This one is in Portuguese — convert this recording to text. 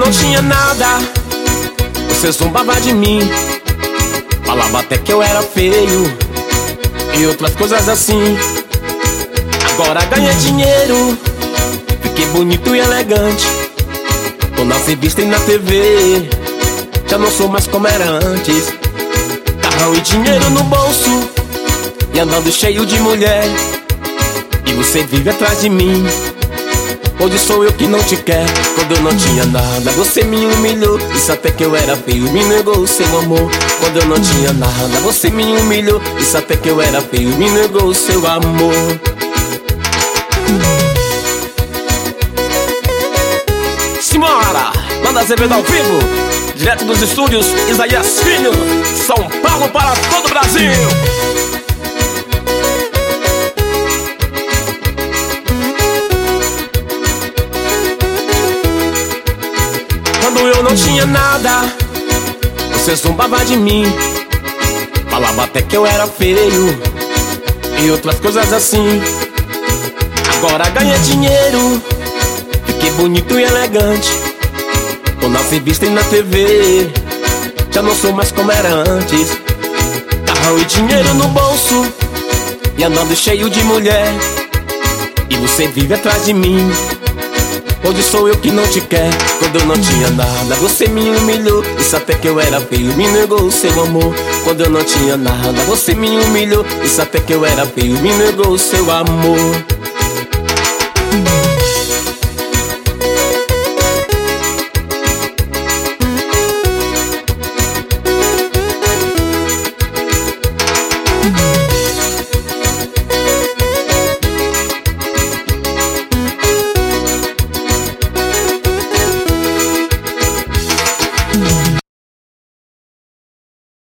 não tinha nada, você zombava de mim, falava até que eu era feio e outras coisas assim. Agora ganhei dinheiro, fiquei bonito e elegante, tô na revista e na TV, já não sou mais como era antes. Carrão e dinheiro no bolso e andando cheio de mulher, e você vive atrás de mim. Hoje sou eu que não te quer. Quando eu não tinha nada, você me humilhou, disse até que eu era feio, me negou o seu amor. Quando eu não tinha nada, você me humilhou, disse até que eu era feio, me negou o seu amor. Simbora! Manda Azevedo ao vivo, direto dos estúdios Isaías Filho, São Paulo para todo o Brasil. Quando eu não tinha nada, você zombava de mim, falava até que eu era feio e outras coisas assim. Agora ganhei dinheiro, fiquei bonito e elegante, tô na revista e na TV, já não sou mais como era antes. Carrão e dinheiro no bolso e andando cheio de mulher, e você vive atrás de mim. Hoje sou eu que não te quer. Quando eu não tinha nada, você me humilhou, disse até que eu era feio, me negou o seu amor. Quando eu não tinha nada, você me humilhou, disse até que eu era feio, me negou o seu amor.